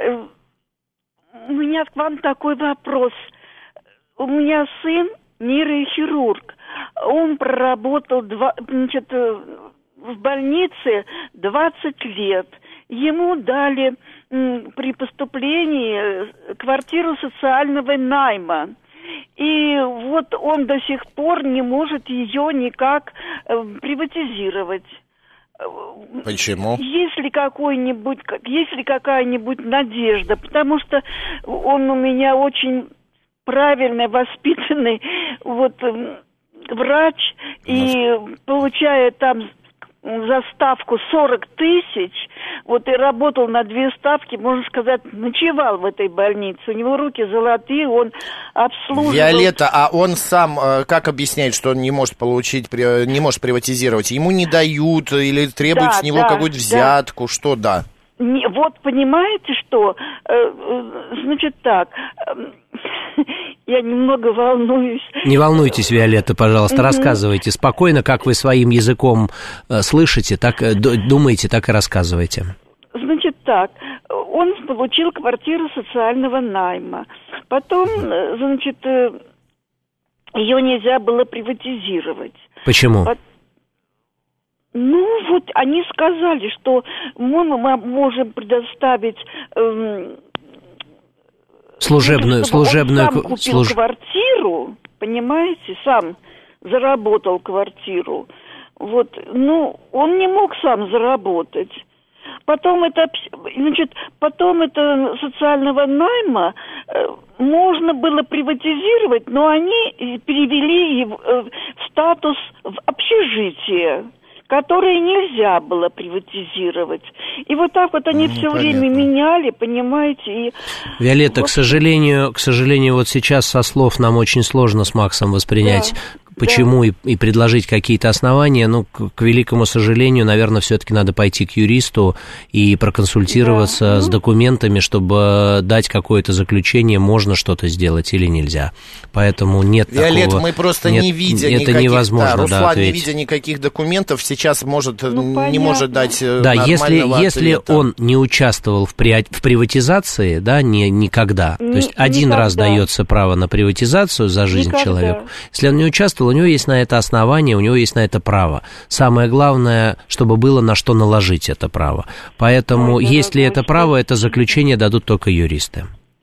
У меня к вам такой вопрос. У меня сын нейрохирург. Он проработал два, значит, в больнице двадцать лет. Ему дали м, при поступлении квартиру социального найма. И вот он до сих пор не может ее никак э, приватизировать. Почему? Есть ли какой-нибудь, есть ли какая-нибудь надежда? Потому что он у меня очень правильный, воспитанный вот врач, и получая там за ставку сорок тысяч, вот и работал на две ставки, можно сказать, ночевал в этой больнице. У него руки золотые, он обслуживал... Виолетта, а он сам как объясняет, что он не может получить, не может приватизировать? Ему не дают или требуют да, с него да, какую-то взятку? Да. Что да? Не, вот понимаете, что... Значит так... Я немного волнуюсь. Не волнуйтесь, Виолетта, пожалуйста, mm-hmm. рассказывайте спокойно, как вы своим языком э, слышите, так э, думаете, так и рассказывайте. Значит так, он получил квартиру социального найма. Потом, значит, э, ее нельзя было приватизировать. Почему? По- Ну, вот они сказали, что мы, мы можем предоставить... Э, Служебную, чтобы служебную... Он сам купил служ... квартиру, понимаете, сам заработал квартиру. Вот, ну, он не мог сам заработать. Потом это, значит, потом это социального найма э, можно было приватизировать, но они перевели его э, в статус в общежитие, которые нельзя было приватизировать. И вот так вот они ну, все понятно. время меняли, понимаете. И Виолетта, вот... к сожалению, к сожалению, вот сейчас со слов нам очень сложно с Максом воспринять, да. почему да. и, и предложить какие-то основания. Ну, к, к великому сожалению, наверное, все-таки надо пойти к юристу и проконсультироваться да. с ну... документами, чтобы дать какое-то заключение, можно что-то сделать или нельзя. Поэтому нет Виолетта, такого... мы просто нет, не видя это никаких... невозможно, да, Руслан, да, ответить. не видя никаких документов, сейчас может, ну, не может дать да, если, если он не участвовал в, при, в приватизации, да, не, никогда, Ни, то есть один никогда. раз дается право на приватизацию за жизнь никогда. человеку, если он не участвовал, у него есть на это основание, у него есть на это право. Самое главное, чтобы было на что наложить это право. Поэтому, Ой, если это право, это заключение дадут только юристы.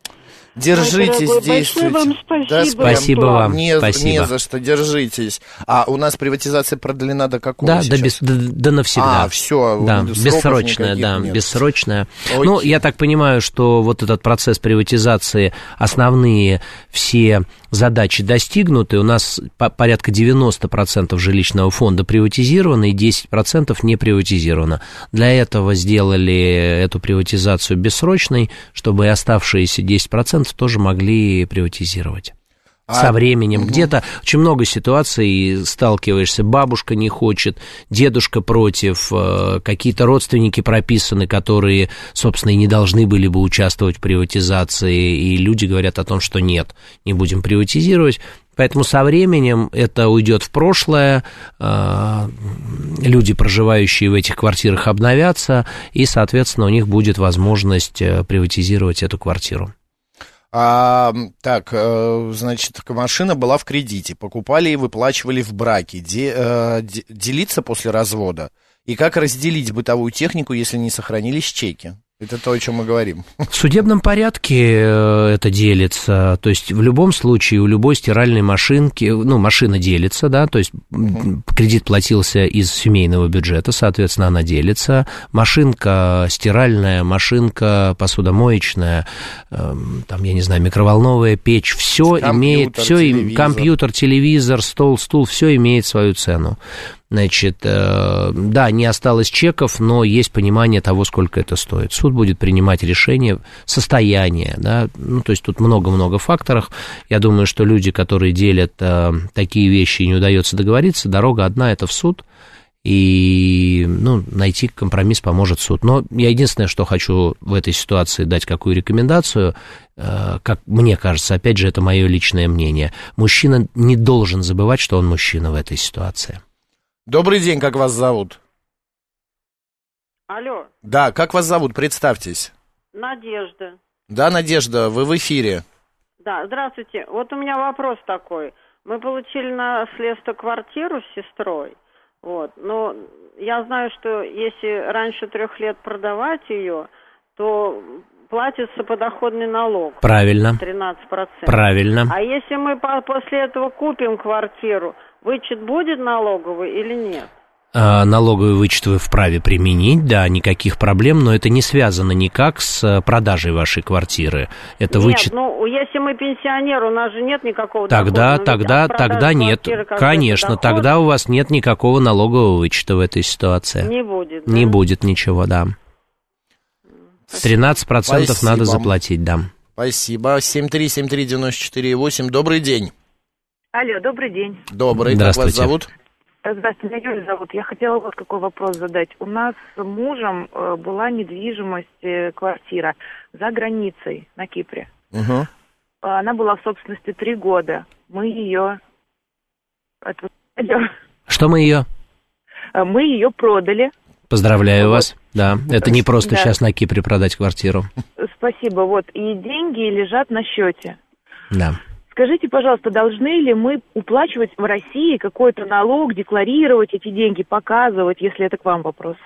Держитесь, Ой, действуйте. Вам спасибо. Да, спасибо вам. Не, спасибо. не за что, держитесь. А у нас приватизация продлена до какого да, сейчас? Да, без, до, до навсегда. А, все. Да, бессрочная, да, нет. бессрочная. Окей. Ну, я так понимаю, что вот этот процесс приватизации, основные все задачи достигнуты. У нас порядка девяносто процентов жилищного фонда приватизировано и десять процентов не приватизировано. Для этого сделали эту приватизацию бессрочной, чтобы и оставшиеся десять процентов тоже могли приватизировать. А, со временем. Угу. Где-то очень много ситуаций сталкиваешься. Бабушка не хочет, дедушка против, какие-то родственники прописаны, которые, собственно, и не должны были бы участвовать в приватизации, и люди говорят о том, что нет, не будем приватизировать. Поэтому со временем это уйдет в прошлое, люди, проживающие в этих квартирах, обновятся, и, соответственно, у них будет возможность приватизировать эту квартиру. А, так, значит, машина была в кредите, покупали и выплачивали в браке. Де, э, делиться после развода? И как разделить бытовую технику, если не сохранились чеки? Это то, о чем мы говорим. В судебном порядке это делится, то есть в любом случае у любой стиральной машинки, ну, машина делится, да, то есть uh-huh. кредит платился из семейного бюджета, соответственно, она делится. Машинка стиральная, машинка посудомоечная, там, я не знаю, микроволновая печь, все имеет, все, телевизор. компьютер, телевизор, стол, стул, все имеет свою цену. Значит, да, не осталось чеков, но есть понимание того, сколько это стоит. Суд будет принимать решение состояния, да, ну, то есть тут много-много факторов. Я думаю, что люди, которые делят такие вещи и не удается договориться, дорога одна – это в суд, и, ну, найти компромисс поможет суд. Но я единственное, что хочу в этой ситуации дать какую рекомендацию, как мне кажется, опять же, это мое личное мнение, мужчина не должен забывать, что он мужчина в этой ситуации. Добрый день, как вас зовут? Алло. Да, как вас зовут? Представьтесь. Надежда. Да, Надежда, вы в эфире. Да, здравствуйте. Вот у меня вопрос такой. Мы получили на наследство квартиру с сестрой, вот, но я знаю, что если раньше трех лет продавать ее, то платится подоходный налог. Правильно. тринадцать процентов. Правильно. А если мы после этого купим квартиру, вычет будет налоговый или нет? Налоговый вычет вы вправе применить, да, никаких проблем, но это не связано никак с продажей вашей квартиры. Это нет, вычет... ну, если мы пенсионер, у нас же нет никакого тогда, дохода. Тогда, тогда нет. Конечно, тогда у вас нет никакого налогового вычета в этой ситуации. Не будет, да? Не будет ничего, да. тринадцать процентов Спасибо. Надо заплатить, да. Спасибо. семь три семь три девять четыре восемь. Добрый день. Алло, добрый день. Добрый. Как вас зовут? Здравствуйте, меня Юля зовут. Я хотела вот какой вопрос задать. У нас с мужем э, была недвижимость, э, квартира за границей, на Кипре. Угу. Она была в собственности три года. Мы ее... Что мы ее? Мы ее продали. Поздравляю вот. вас. Да, это не просто да. сейчас на Кипре продать квартиру. Спасибо. Вот, и деньги лежат на счете. Да. Скажите, пожалуйста, должны ли мы уплачивать в России какой-то налог, декларировать эти деньги, показывать, если это к вам вопрос?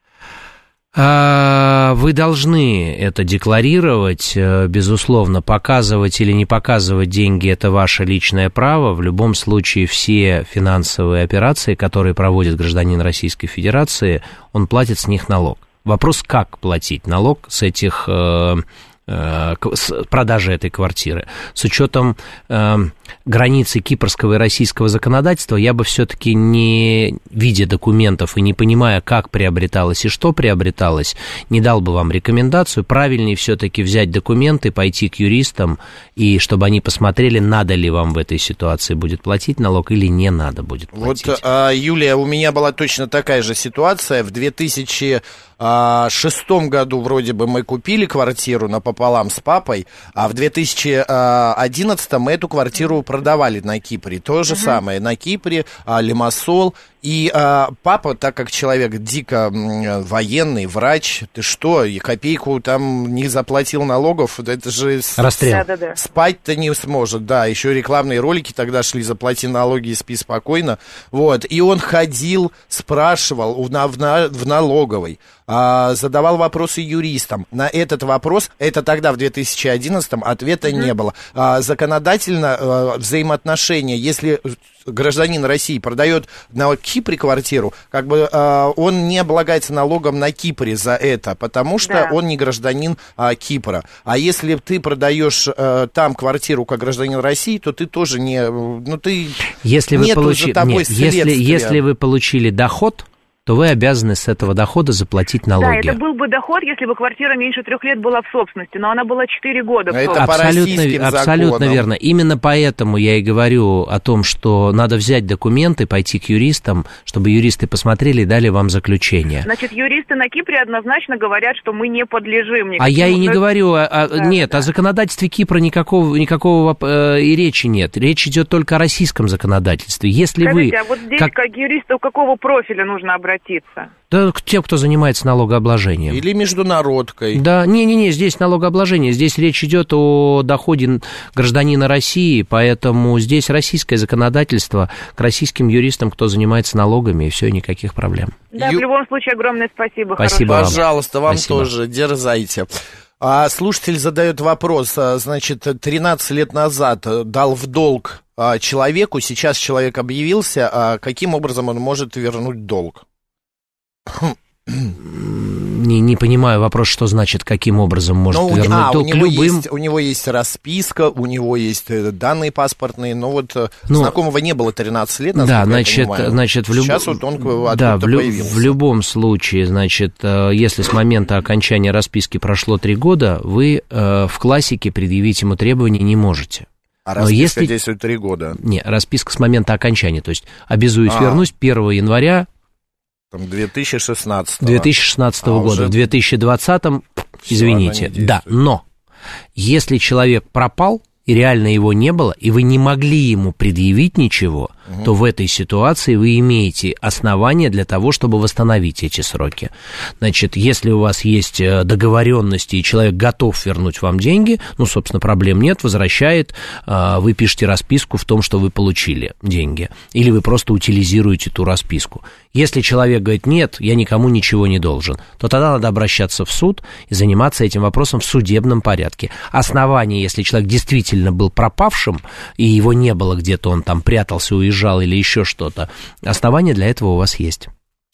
Вы должны это декларировать, безусловно, показывать или не показывать деньги – это ваше личное право. В любом случае все финансовые операции, которые проводит гражданин Российской Федерации, он платит с них налог. Вопрос, как платить налог с этих... с продажи этой квартиры. С учетом э, границы кипрского и российского законодательства, я бы все-таки, не видя документов и не понимая, как приобреталось и что приобреталось, не дал бы вам рекомендацию. Правильнее все-таки взять документы, пойти к юристам, и чтобы они посмотрели, надо ли вам в этой ситуации будет платить налог или не надо будет платить. Вот, а, Юлия, у меня была точно такая же ситуация. В две тысячи шестом году вроде бы мы купили квартиру напополам с папой, а в две тысячи одиннадцатом мы эту квартиру продавали на Кипре. То же uh-huh. самое, на Кипре, Лимассол. И а, папа, так как человек дико м, военный, врач, ты что, и копейку там не заплатил налогов, это же расстрел. С, спать-то не сможет, да, еще рекламные ролики тогда шли, заплати налоги и спи спокойно, вот, и он ходил, спрашивал в, в, в налоговой, а, задавал вопросы юристам, на этот вопрос, это тогда в две тысячи одиннадцатом ответа mm-hmm. не было, а, законодательно а, взаимоотношения, если гражданин России продает на Кипре квартиру, как бы э, он не облагается налогом на Кипре за это, потому что да. он не гражданин э, Кипра. А если ты продаешь э, там квартиру как гражданин России, то ты тоже не, ну ты если вы получи... Нет, если, если вы получили доход, то вы обязаны с этого дохода заплатить налоги. Да, это был бы доход, если бы квартира меньше трех лет была в собственности, но она была четыре года в собственности. Это абсолютно, абсолютно верно. Именно поэтому я и говорю о том, что надо взять документы, пойти к юристам, чтобы юристы посмотрели и дали вам заключение. Значит, юристы на Кипре однозначно говорят, что мы не подлежим никаким... А я и не говорю, а, а, да, нет, да. о законодательстве Кипра никакого, никакого э, и речи нет. Речь идет только о российском законодательстве. Если Скажите, вы... а вот здесь как... как юристу какого профиля нужно обратиться? Да, к тем, кто занимается налогообложением. Или международкой. Да, не-не-не, здесь налогообложение. Здесь речь идет о доходе гражданина России, поэтому здесь российское законодательство, к российским юристам, кто занимается налогами, и все, никаких проблем. Да, Ю... в любом случае, огромное спасибо. Спасибо вам. Пожалуйста, вам спасибо. тоже, дерзайте. А, слушатель задает вопрос, значит, тринадцать лет назад дал в долг а, человеку, сейчас человек объявился, а каким образом он может вернуть долг? Не, не понимаю вопрос, что значит, каким образом может ну, вернуть а, долг. У него, любым... есть, у него есть расписка, у него есть данные паспортные, но вот ну, знакомого не было тринадцать лет, да, значит, значит, в люб... Сейчас вот он откуда-то да, в, лю... появился. В любом случае, значит, если с момента окончания расписки прошло три года, вы в классике предъявить ему требования не можете. А расписка если... действует три года? Не, расписка с момента окончания, то есть обязуюсь а. вернуть первого января две тысячи шестнадцатого. две тысячи шестнадцатого а года. Уже... В две тысячи двадцатом, извините, да, но если человек пропал, и реально его не было, и вы не могли ему предъявить ничего, угу. то в этой ситуации вы имеете основания для того, чтобы восстановить эти сроки. Значит, если у вас есть договоренности, и человек готов вернуть вам деньги, ну, собственно, проблем нет, возвращает, вы пишете расписку в том, что вы получили деньги, или вы просто утилизируете ту расписку. Если человек говорит, нет, я никому ничего не должен, то тогда надо обращаться в суд и заниматься этим вопросом в судебном порядке. Основание, если человек действительно был пропавшим, и его не было где-то, он там прятался, уезжал или еще что-то, основание для этого у вас есть.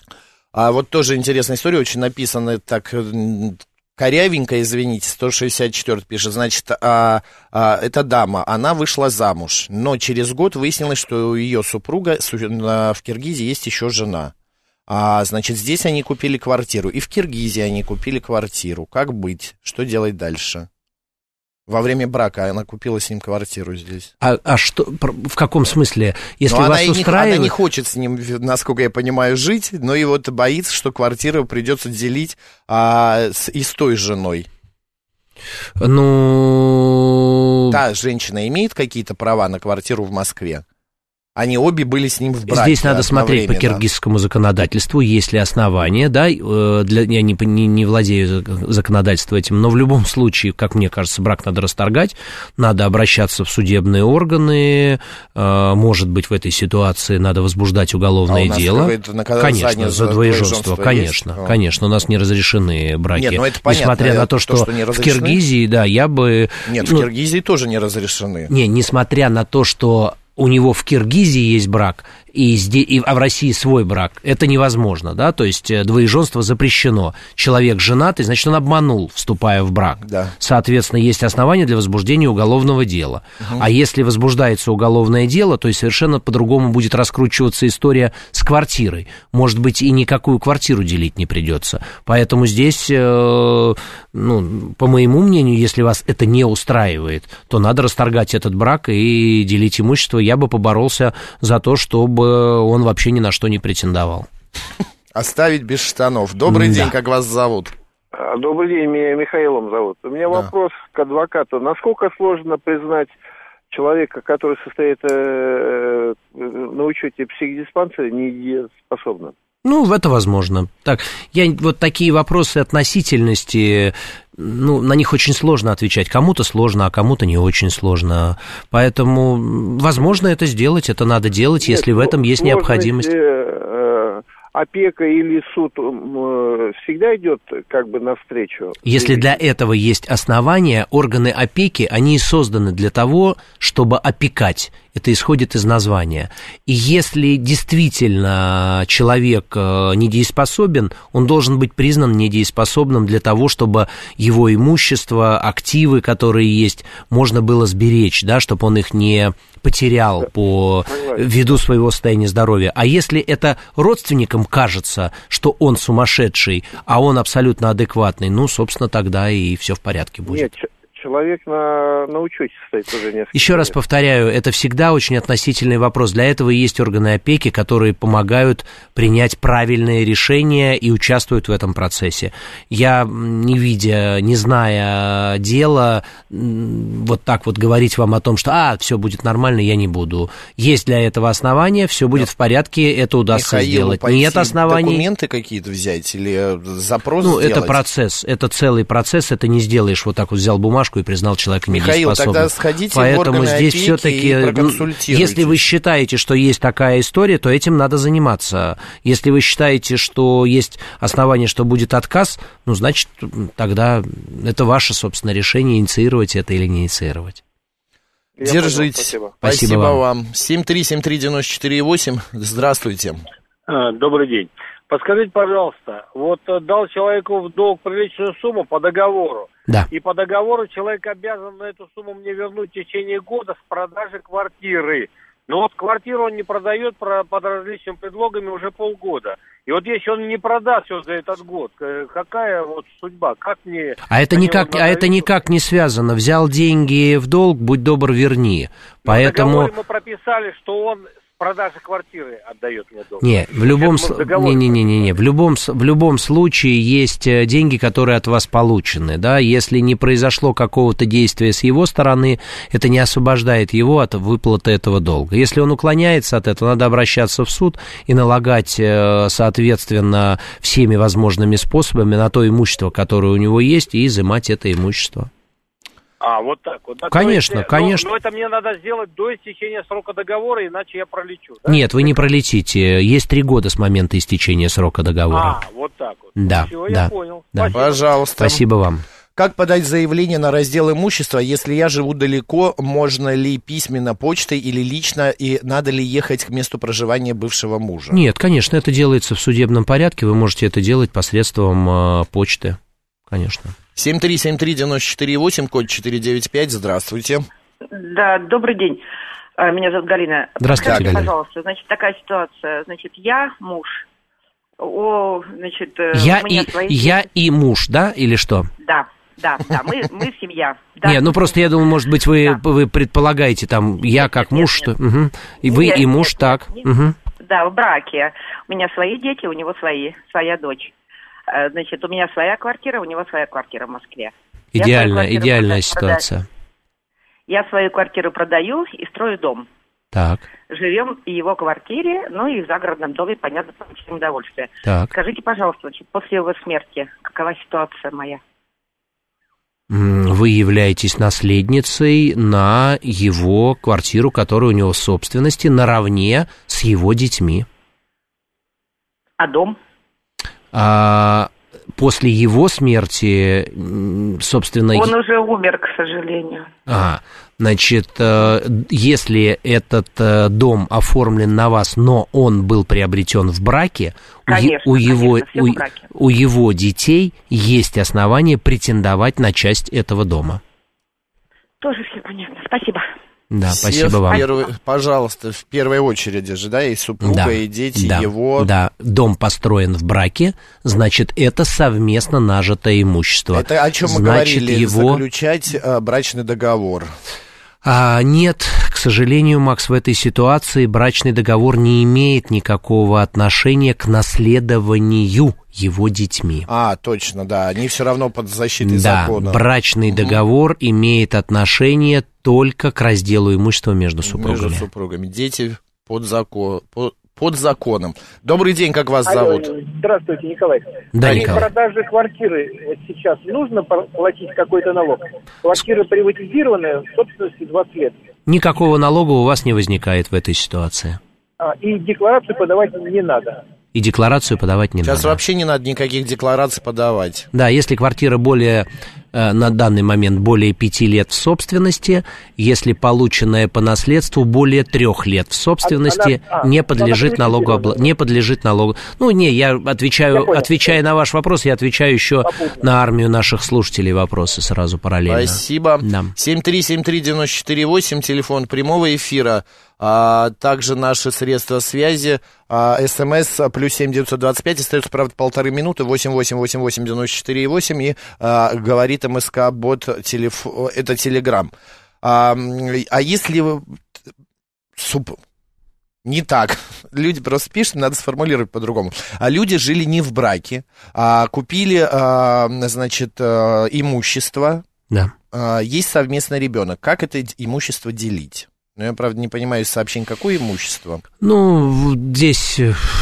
А вот тоже интересная история, очень написана так корявенько, извините, сто шестьдесят четыре пишет, значит, а, а, эта дама, она вышла замуж, но через год выяснилось, что у ее супруга в Киргизии есть еще жена. А, значит, здесь они купили квартиру, и в Киргизии они купили квартиру. Как быть? Что делать дальше? Во время брака она купила с ним квартиру здесь. А, а что, в каком смысле? Если но вас она устраивает... Не, она не хочет с ним, насколько я понимаю, жить, но и вот боится, что квартиру придется делить а, с, и с той женой. Ну... Та женщина имеет какие-то права на квартиру в Москве? Они обе были с ним в браке. Здесь надо смотреть по киргизскому законодательству, есть ли основания, да, для, я не, не, не владею законодательством этим, но в любом случае, как мне кажется, брак надо расторгать, надо обращаться в судебные органы, может быть, в этой ситуации надо возбуждать уголовное а у нас дело. Конечно, за двоеженство, конечно, есть? Конечно, у нас не разрешены браки. Нет, ну это понятно, несмотря на то, что, то, что в Киргизии, да, я бы... Нет, ну, в Киргизии тоже не разрешены. Не, несмотря на то, что у него в Киргизии есть брак, и здесь, и, а в России свой брак, это невозможно, да, то есть двоеженство запрещено. Человек женатый, значит, он обманул, вступая в брак. Да. Соответственно, есть основания для возбуждения уголовного дела. Угу. А если возбуждается уголовное дело, то есть совершенно по-другому будет раскручиваться история с квартирой. Может быть, и никакую квартиру делить не придется. Поэтому здесь, э, ну, по моему мнению, если вас это не устраивает, то надо расторгать этот брак и делить имущество. Я бы поборолся за то, чтобы он вообще ни на что не претендовал. Оставить без штанов. Добрый да. день, как вас зовут? Добрый день, меня Михаилом зовут. У меня да. вопрос к адвокату. Насколько сложно признать человека, который состоит э, на учете в психдиспансере, недееспособным? Ну, это возможно. Так, я вот такие вопросы относительности, ну, на них очень сложно отвечать. Кому-то сложно, а кому-то не очень сложно. Поэтому, возможно, это сделать, это надо делать, Нет, если в этом есть необходимость. Э, опека или суд э, всегда идет как бы навстречу? Если для этого есть основания, органы опеки, они и созданы для того, чтобы опекать. Это исходит из названия. И если действительно человек недееспособен, он должен быть признан недееспособным для того, чтобы его имущество, активы, которые есть, можно было сберечь, да, чтобы он их не потерял по ввиду своего состояния здоровья. А если это родственникам кажется, что он сумасшедший, а он абсолютно адекватный, ну, собственно, тогда и все в порядке будет. Нет. Человек на, на учете стоит уже несколько Еще лет. раз повторяю, это всегда очень относительный вопрос. Для этого и есть органы опеки, которые помогают принять правильные решения и участвуют в этом процессе. Я, не видя, не зная дела, вот так вот говорить вам о том, что а, все будет нормально, я не буду. Есть для этого основания, все будет да. в порядке, это удастся Михаилу сделать. Нет оснований. Документы какие-то взять или запрос ну, сделать? Это процесс, это целый процесс, это не сделаешь вот так вот взял бумажку и признал человека недееспособным. Михаил, тогда сходите Поэтому в органы здесь опеки все-таки, и проконсультируйтесь. Если вы считаете, что есть такая история, то этим надо заниматься. Если вы считаете, что есть основания, что будет отказ, ну, значит, тогда это ваше, собственно, решение, инициировать это или не инициировать. Я Держитесь. Понял, спасибо. Спасибо, спасибо вам. вам. семь три семь три девяносто четыре восемь. Здравствуйте. А, добрый день. Подскажите, пожалуйста, вот дал человеку в долг приличную сумму по договору. Да. И по договору человек обязан на эту сумму мне вернуть в течение года с продажи квартиры. Но вот квартиру он не продает под различными предлогами уже полгода. И вот если он не продаст все за этот год, какая вот судьба? Как мне... А это, никак, а это никак не связано. Взял деньги в долг, будь добр, верни. Поэтому... В договоре мы прописали, что он... продажа квартиры отдает мне долг. Не, в любом, не, не, не, не, не. В любом, в любом случае есть деньги, которые от вас получены, да, если не произошло какого-то действия с его стороны, это не освобождает его от выплаты этого долга. Если он уклоняется от этого, надо обращаться в суд и налагать, соответственно, всеми возможными способами на то имущество, которое у него есть, и изымать это имущество. А, вот так вот. Да, конечно, есть, конечно. Но, но это мне надо сделать до истечения срока договора, иначе я пролечу. Да? Нет, вы не пролетите. Есть три года с момента истечения срока договора. А, вот так вот. Да, Все, да. Я понял. Да. Спасибо. Пожалуйста. Спасибо вам. Как подать заявление на раздел имущества, если я живу далеко? Можно ли письменно, почтой или лично? И надо ли ехать к месту проживания бывшего мужа? Нет, конечно, это делается в судебном порядке. Вы можете это делать посредством э, почты, конечно. семь три семь три девять четыре восемь, код четыреста девяносто пять. Здравствуйте. Да, добрый день. Меня зовут Галина. Здравствуйте, Подскажите, Галина. пожалуйста, значит, такая ситуация. Значит, я муж. О, значит, Я, у меня и, свои... я и муж, да, или что? Да, да, да, мы, мы семья. Да. Не, ну просто я думал, может быть, вы, да. вы предполагаете, там, я нет, как нет, муж, нет. что... Угу. И вы нет, и муж, нет, так. Нет, угу. Да, в браке. У меня свои дети, у него свои, своя дочь. Значит, у меня своя квартира, у него своя квартира в Москве. Идеальная, идеальная ситуация. Продаю. Я свою квартиру продаю и строю дом. Так. Живем в его квартире, ну и в загородном доме, понятно, получаем удовольствие. Так. Скажите, пожалуйста, после его смерти, какова ситуация моя? Вы являетесь наследницей на его квартиру, которая у него в собственности, наравне с его детьми. А дом? А после его смерти, собственно... Он уже умер, к сожалению. А, значит, если этот дом оформлен на вас, но он был приобретен в браке, конечно, у, его, конечно, у, в браке. у его детей есть основания претендовать на часть этого дома. Тоже все понятно. Спасибо. Да, Все спасибо вам. Первый, пожалуйста, в первой очереди же, да, и супруга, да, и дети, да, его... Да, дом построен в браке, значит, это совместно нажитое имущество. Это о чем мы значит, говорили, его... заключать а, брачный договор. А, нет, к сожалению, Макс, в этой ситуации брачный договор не имеет никакого отношения к наследованию его детьми. А, точно, да, они все равно под защитой да, закона. Брачный угу. договор имеет отношение только к разделу имущества между супругами. Между супругами. Дети под, закон, под, под законом. Добрый день, как вас Алло, зовут? Здравствуйте, Николай. Да, При Николай. продаже квартиры сейчас нужно платить какой-то налог? Квартира приватизированная, в собственности двадцать лет. Никакого налога у вас не возникает в этой ситуации. А, и декларацию подавать не надо. И декларацию подавать не Сейчас надо. вообще не надо никаких деклараций подавать. Да, если квартира более, э, на данный момент более пяти лет в собственности, если полученная по наследству более трех лет в собственности, она, а, не подлежит налогообла... не подлежит налогу. Ну, не, я отвечаю, я отвечая на ваш вопрос, я отвечаю еще Попутно. на армию наших слушателей вопросы сразу параллельно. Спасибо. Да. семь три семь три девять четыре восемь, телефон прямого эфира. А, также наши средства связи, а, СМС плюс семь девятьсот двадцать пять, остается, правда, полторы минуты, восемь восемь восемь восемь девяносто четыре восемь, и а, говорит МСК-бот, телеф... это Телеграм. А, а если вы... Суп... Не так. Люди просто пишут, надо сформулировать по-другому. А люди жили не в браке, а купили, а, значит, а, имущество. Да. А, есть совместный ребенок. Как это имущество делить? Ну, я, правда, не понимаю из сообщений, какое имущество. Ну, здесь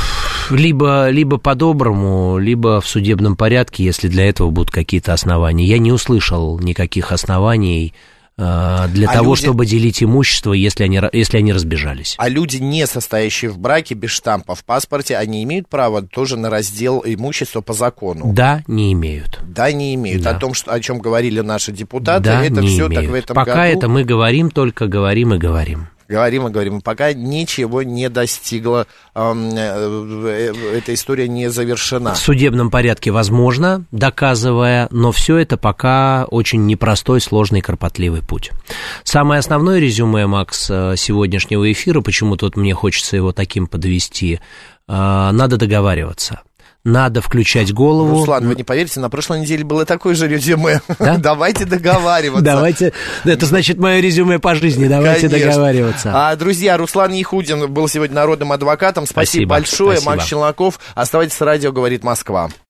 либо, либо по-доброму, либо в судебном порядке, если для этого будут какие-то основания. Я не услышал никаких оснований э, для а того, люди... чтобы делить имущество, если они, если они разбежались. А люди, не состоящие в браке, без штампа в паспорте, они имеют право тоже на раздел имущества по закону? Да, не имеют. Да, не имеют. Да. О том, что, о чем говорили наши депутаты, да, это не все имеют. так в этом Пока году... это мы говорим, только говорим и говорим. Говорим и говорим. Пока ничего не достигло, э, эта история не завершена. В судебном порядке возможно, доказывая, но все это пока очень непростой, сложный, кропотливый путь. Самое основное резюме, Макс, сегодняшнего эфира, почему-то вот мне хочется его таким подвести, надо договариваться. Надо включать голову. Руслан, вы не поверите, на прошлой неделе было такое же резюме. Да? Давайте договариваться. Давайте, это значит мое резюме по жизни, давайте Конечно. договариваться. А, друзья, Руслан Яхудин был сегодня народным адвокатом. Спасибо, Спасибо большое. Спасибо. Макс Челноков. Оставайтесь с радио «Говорит Москва».